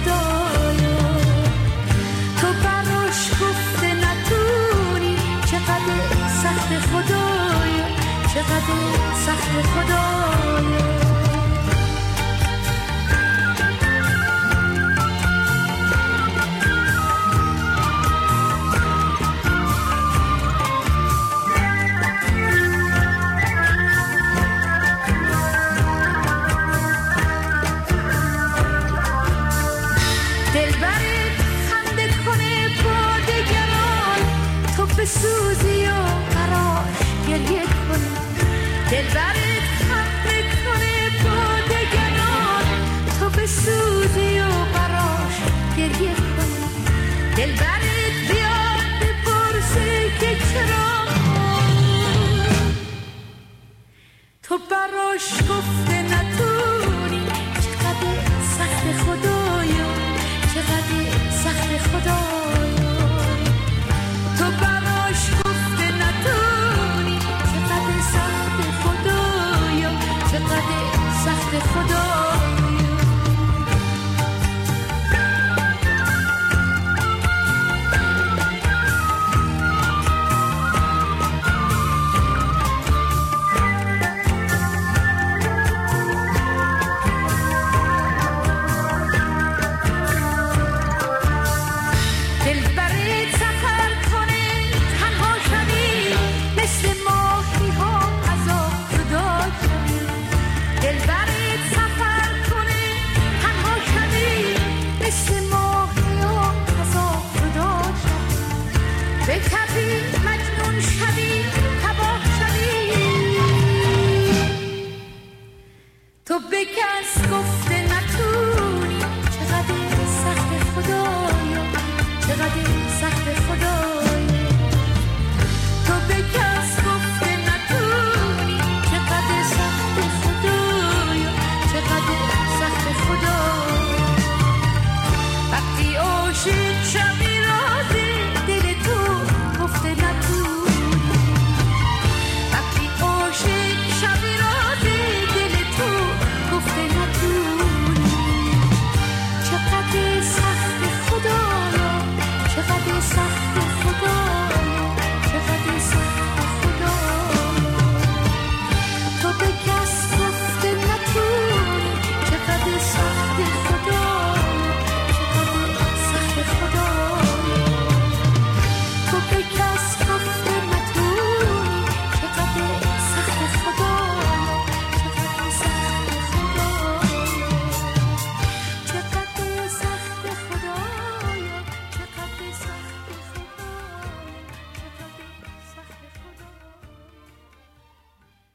خدایا، تو براش گفته نتونی، چقدر سخت خدایا، چقدر سخت خدایا. بسوزی و براش گریه کنی، دلبرت خنده کنه با دگران، تو بسوزی و براش گریه کنی، دلبرت بیاد بپرسه که چرا تو براش گفته نتونی، چقدر سخت خدایا، چقدر سخت خدایا. تو براش گفته نتونی، چقدر سخت خدایا، چقدر سخت خدایا. مجنون شوی